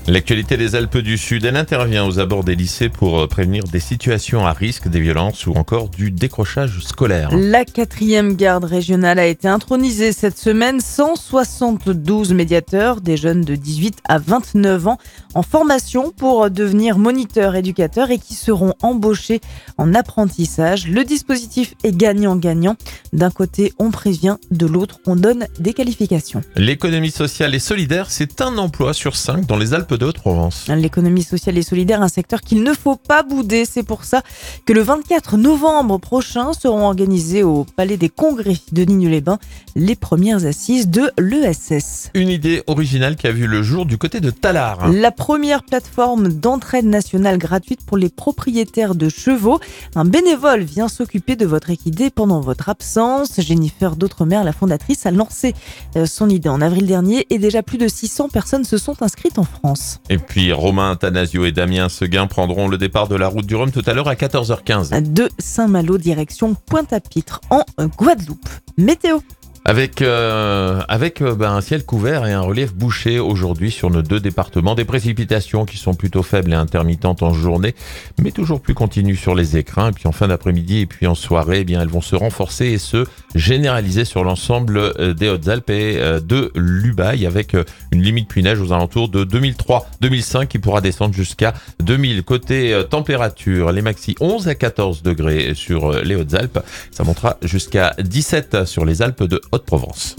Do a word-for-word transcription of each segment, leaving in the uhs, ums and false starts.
L'actualité des Alpes du Sud, elle intervient aux abords des lycées pour prévenir des situations à risque, des violences ou encore du décrochage scolaire. La quatrième garde régionale a été intronisée cette semaine. cent soixante-douze médiateurs, des jeunes de dix-huit à vingt-neuf ans, en formation pour devenir moniteurs éducateurs et qui seront embauchés en apprentissage. Le dispositif est gagnant-gagnant. D'un côté, on prévient, de l'autre, on donne des qualifications. L'économie sociale et solidaire, c'est un emploi sur cinq dans les Alpes de Haute-Provence. L'économie sociale et solidaire, un secteur qu'il ne faut pas bouder. C'est pour ça que le vingt-quatre novembre prochain seront organisées au Palais des Congrès de Digne-les-Bains les premières assises de l'E S S. Une idée originale qui a vu le jour du côté de Tallard. La première plateforme d'entraide nationale gratuite pour les propriétaires de chevaux. Un bénévole vient s'occuper de votre équidé pendant votre absence. Jennifer d'Outremer, la fondatrice, a lancé son idée en avril dernier et déjà plus de six cents personnes se sont inscrites en France. Et puis Romain Athanasio et Damien Seguin prendront le départ de la route du Rhum tout à l'heure à quatorze heures quinze. De Saint-Malo, direction Pointe-à-Pitre, en Guadeloupe. Météo. Avec, euh, avec euh, ben, un ciel couvert et un relief bouché aujourd'hui sur nos deux départements. Des précipitations qui sont plutôt faibles et intermittentes en journée, mais toujours plus continues sur les écrins. Et puis en fin d'après-midi et puis en soirée, eh bien, elles vont se renforcer et se généraliser sur l'ensemble euh, des Hautes-Alpes et euh, de l'Ubaye, avec euh, une limite pluie-neige aux alentours de deux mille trois deux mille cinq qui pourra descendre jusqu'à deux mille. Côté euh, température, les maxi onze à quatorze degrés sur euh, les Hautes-Alpes. Ça montera jusqu'à dix-sept sur les Alpes de Haute-Provence.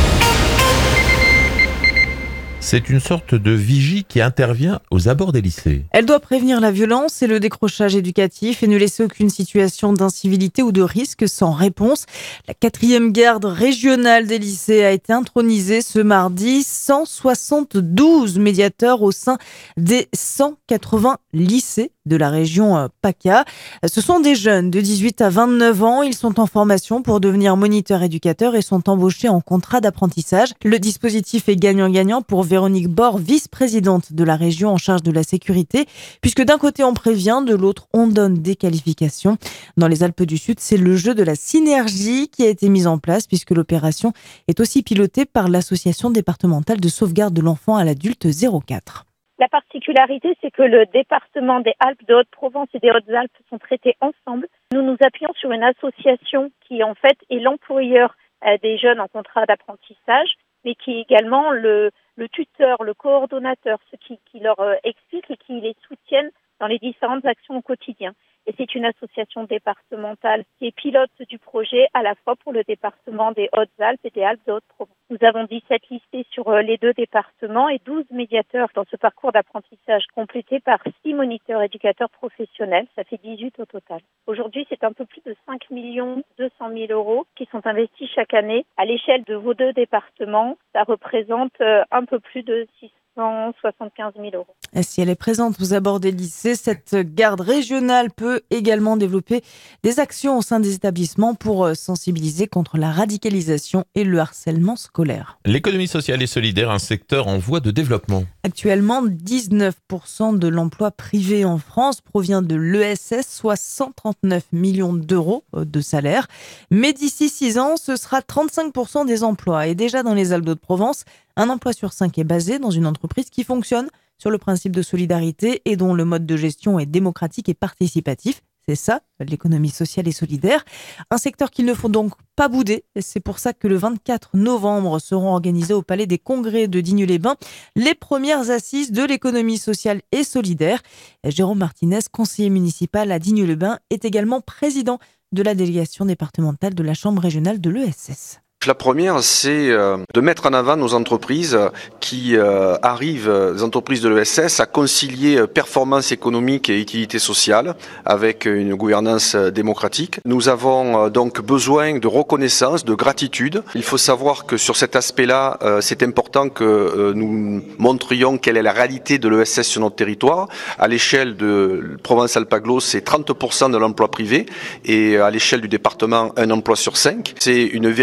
C'est une sorte de vigie qui intervient aux abords des lycées. Elle doit prévenir la violence et le décrochage éducatif et ne laisser aucune situation d'incivilité ou de risque sans réponse. La quatrième garde régionale des lycées a été intronisée ce mardi. cent soixante-douze médiateurs au sein des cent quatre-vingts lycées de la région PACA. Ce sont des jeunes de dix-huit à vingt-neuf ans. Ils sont en formation pour devenir moniteurs éducateurs et sont embauchés en contrat d'apprentissage. Le dispositif est gagnant-gagnant pour Véronique Bord, vice-présidente de la région en charge de la sécurité, puisque d'un côté on prévient, de l'autre on donne des qualifications. Dans les Alpes du Sud, c'est le jeu de la synergie qui a été mis en place, puisque l'opération est aussi pilotée par l'association départementale de sauvegarde de l'enfant à l'adulte zéro quatre. La particularité, c'est que le département des Alpes de Haute-Provence et des Hautes-Alpes sont traités ensemble. Nous nous appuyons sur une association qui, en fait, est l'employeur des jeunes en contrat d'apprentissage, mais qui est également le, le tuteur, le coordonnateur, ceux qui, qui leur expliquent et qui les soutiennent dans les différentes actions au quotidien. Et c'est une association départementale qui est pilote du projet à la fois pour le département des Hautes-Alpes et des Alpes de Haute-Provence. Nous avons dix-sept lycées sur les deux départements et douze médiateurs dans ce parcours d'apprentissage complété par six moniteurs éducateurs professionnels. Ça fait dix-huit au total. Aujourd'hui, c'est un peu plus de cinq millions deux cent mille euros qui sont investis chaque année. À l'échelle de vos deux départements, ça représente un peu plus de six cent soixante-quinze mille euros. Et si elle est présente aux abords des lycées, cette garde régionale peut également développer des actions au sein des établissements pour sensibiliser contre la radicalisation et le harcèlement scolaire. L'économie sociale et solidaire, un secteur en voie de développement. Actuellement, dix-neuf pour cent de l'emploi privé en France provient de l'E S S, soit cent trente-neuf millions d'euros de salaire. Mais d'ici six ans, ce sera trente-cinq pour cent des emplois. Et déjà dans les Alpes de Haute-Provence, un emploi sur cinq est basé dans une entreprise qui fonctionne sur le principe de solidarité et dont le mode de gestion est démocratique et participatif. C'est ça, l'économie sociale et solidaire. Un secteur qu'il ne faut donc pas bouder. C'est pour ça que le vingt-quatre novembre seront organisées au Palais des Congrès de Digne-les-Bains les premières assises de l'économie sociale et solidaire. Jérôme Martinez, conseiller municipal à Digne-les-Bains, est également président de la délégation départementale de la Chambre régionale de l'E S S. La première, c'est de mettre en avant nos entreprises qui arrivent, les entreprises de l'E S S, à concilier performance économique et utilité sociale avec une gouvernance démocratique. Nous avons donc besoin de reconnaissance, de gratitude. Il faut savoir que sur cet aspect-là, c'est important que nous montrions quelle est la réalité de l'E S S sur notre territoire. À l'échelle de Provence-Alpes-Aglo, c'est trente pour cent de l'emploi privé et à l'échelle du département, un emploi sur cinq. C'est une véritable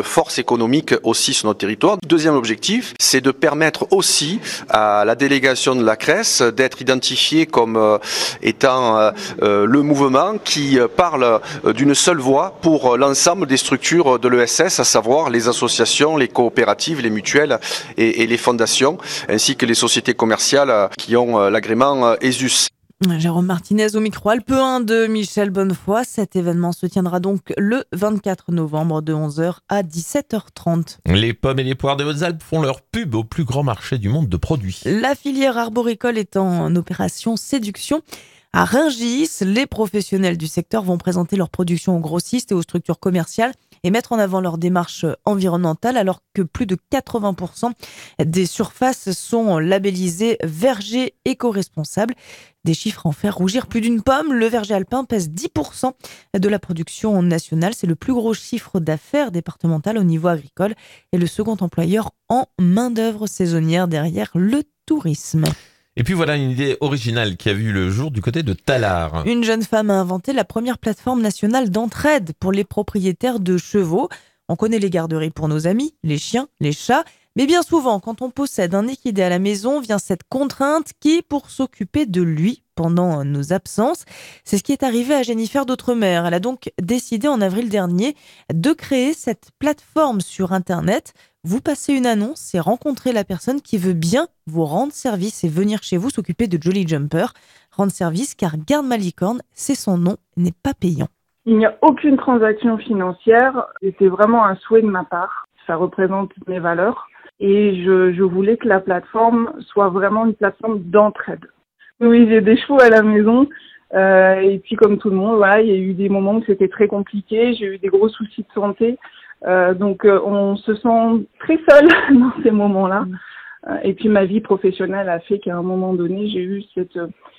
force économique aussi sur notre territoire. Deuxième objectif, c'est de permettre aussi à la délégation de la Cresse d'être identifiée comme euh, étant euh, euh, le mouvement qui parle d'une seule voix pour l'ensemble des structures de l'E S S, à savoir les associations, les coopératives, les mutuelles et, et les fondations, ainsi que les sociétés commerciales qui ont l'agrément E S U S. Jérôme Martinez au micro Alpe un de Michel Bonnefoy. Cet événement se tiendra donc le vingt-quatre novembre de onze heures à dix-sept heures trente. Les pommes et les poires des Hautes-Alpes font leur pub au plus grand marché du monde de produits. La filière arboricole est en opération séduction. À Rungis, les professionnels du secteur vont présenter leur production aux grossistes et aux structures commerciales et mettre en avant leur démarche environnementale, alors que plus de quatre-vingts pour cent des surfaces sont labellisées verger éco-responsable. Des chiffres à en faire rougir plus d'une pomme. Le verger alpin pèse dix pour cent de la production nationale. C'est le plus gros chiffre d'affaires départemental au niveau agricole et le second employeur en main-d'œuvre saisonnière derrière le tourisme. Et puis voilà une idée originale qui a vu le jour du côté de Tallard. Une jeune femme a inventé la première plateforme nationale d'entraide pour les propriétaires de chevaux. On connaît les garderies pour nos amis, les chiens, les chats. Mais bien souvent, quand on possède un équidé à la maison, vient cette contrainte qui est pour s'occuper de lui pendant nos absences. C'est ce qui est arrivé à Jennifer d'Outremer. Elle a donc décidé en avril dernier de créer cette plateforme sur Internet. Vous passez une annonce et rencontrez la personne qui veut bien vous rendre service et venir chez vous s'occuper de Jolly Jumper. Rendre service car Garde Malicorne, c'est son nom, n'est pas payant. Il n'y a aucune transaction financière et c'est vraiment un souhait de ma part. Ça représente mes valeurs. Et je, je voulais que la plateforme soit vraiment une plateforme d'entraide. Oui, j'ai des chevaux à la maison euh, et puis comme tout le monde, voilà, il y a eu des moments où c'était très compliqué, j'ai eu des gros soucis de santé, euh, donc euh, on se sent très seul dans ces moments-là. Euh, et puis ma vie professionnelle a fait qu'à un moment donné, j'ai eu cette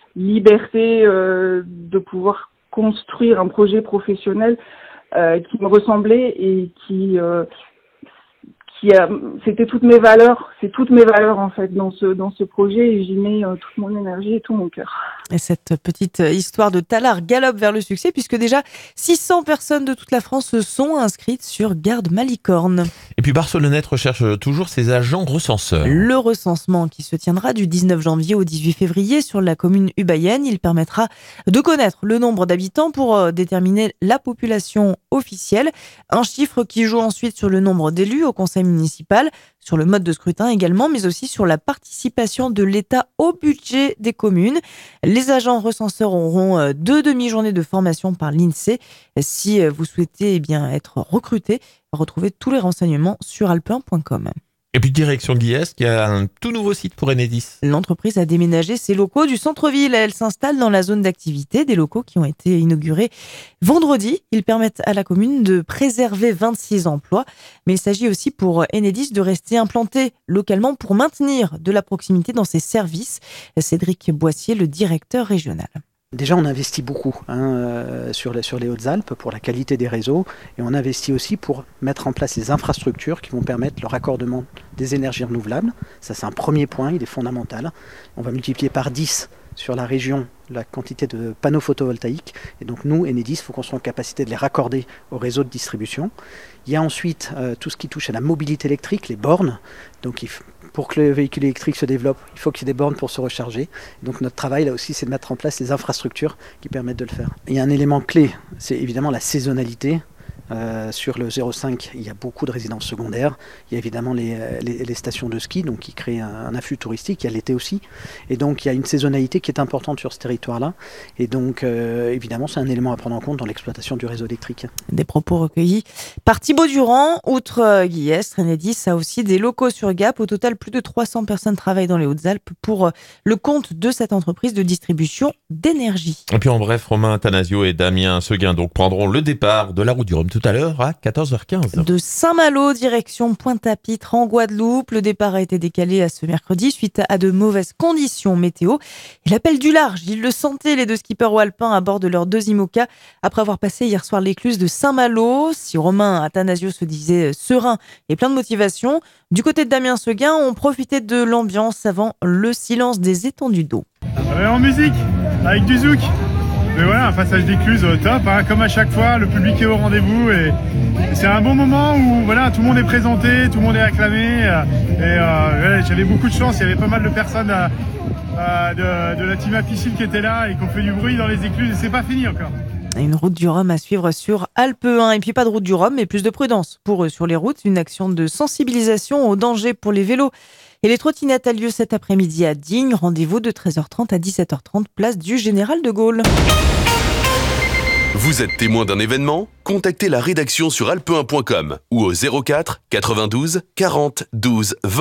liberté euh, de pouvoir construire un projet professionnel euh, qui me ressemblait et qui euh, Qui a, c'était toutes mes valeurs, c'est toutes mes valeurs en fait dans ce dans ce projet et j'y mets euh, toute mon énergie et tout mon cœur. Et cette petite histoire de Tallard galope vers le succès puisque déjà six cents personnes de toute la France se sont inscrites sur Garde Malicorne. Et puis Barcelonnette recherche toujours ses agents recenseurs. Le recensement qui se tiendra du dix-neuf janvier au dix-huit février sur la commune ubayenne, il permettra de connaître le nombre d'habitants pour déterminer la population officielle, un chiffre qui joue ensuite sur le nombre d'élus au conseil municipal, sur le mode de scrutin également, mais aussi sur la participation de l'État au budget des communes. Les agents recenseurs auront deux demi-journées de formation par l'INSEE. Si vous souhaitez eh bien, être recruté, retrouvez tous les renseignements sur alpe un point com. Et puis direction Guillestre, qui a un tout nouveau site pour Enedis. L'entreprise a déménagé ses locaux du centre-ville. Elle s'installe dans la zone d'activité, des locaux qui ont été inaugurés vendredi. Ils permettent à la commune de préserver vingt-six emplois. Mais il s'agit aussi pour Enedis de rester implanté localement pour maintenir de la proximité dans ses services. Cédric Boissier, le directeur régional. Déjà, on investit beaucoup hein, euh, sur, les, sur les Hautes-Alpes pour la qualité des réseaux et on investit aussi pour mettre en place les infrastructures qui vont permettre le raccordement des énergies renouvelables. Ça, c'est un premier point, il est fondamental. On va multiplier par dix sur la région la quantité de panneaux photovoltaïques. Et donc nous, Enedis, il faut qu'on soit en capacité de les raccorder au réseau de distribution. Il y a ensuite euh, tout ce qui touche à la mobilité électrique, les bornes. Donc il faut, pour que le véhicule électrique se développe, il faut qu'il y ait des bornes pour se recharger. Donc notre travail là aussi, c'est de mettre en place les infrastructures qui permettent de le faire. Il y a un élément clé, c'est évidemment la saisonnalité. Euh, sur le zéro cinq, il y a beaucoup de résidences secondaires. Il y a évidemment les, les, les stations de ski donc, qui créent un, un afflux touristique. Il y a l'été aussi. Et donc, il y a une saisonnalité qui est importante sur ce territoire-là. Et donc, euh, évidemment, c'est un élément à prendre en compte dans l'exploitation du réseau électrique. Des propos recueillis par Thibaut Durand. Outre euh, Guillestre, Enedis a aussi des locaux sur Gap. Au total, plus de trois cents personnes travaillent dans les Hautes-Alpes pour euh, le compte de cette entreprise de distribution d'énergie. Et puis en bref, Romain Athanasio et Damien Seguin donc prendront le départ de la route du Rhum tout à l'heure à quatorze heures quinze. De Saint-Malo, direction Pointe-à-Pitre en Guadeloupe. Le départ a été décalé à ce mercredi suite à de mauvaises conditions météo. Et l'appel du large, ils le sentaient, les deux skippers alpins à bord de leurs deux IMOCA après avoir passé hier soir l'écluse de Saint-Malo. Si Romain Athanasio se disait serein et plein de motivation, du côté de Damien Seguin, on profitait de l'ambiance avant le silence des étendues d'eau. Ouais, en musique, avec du zouk. Mais voilà, un passage d'écluse au top, hein, comme à chaque fois, le public est au rendez-vous et, et c'est un bon moment où voilà, tout le monde est présenté, tout le monde est acclamé. Euh, et euh, ouais, j'avais beaucoup de chance, il y avait pas mal de personnes euh, euh, de, de la team Apicil qui étaient là et qui ont fait du bruit dans les écluses et c'est pas fini encore. Une route du Rhum à suivre sur Alpe un. Et puis pas de route du Rhum, mais plus de prudence pour eux sur les routes. Une action de sensibilisation au danger pour les vélos et les trottinettes a lieu cet après-midi à Digne. Rendez-vous de treize heures trente à dix-sept heures trente, place du Général de Gaulle. Vous êtes témoin d'un événement ? Contactez la rédaction sur alpe un point com ou au zéro quatre quatre-vingt-douze quarante douze vingt.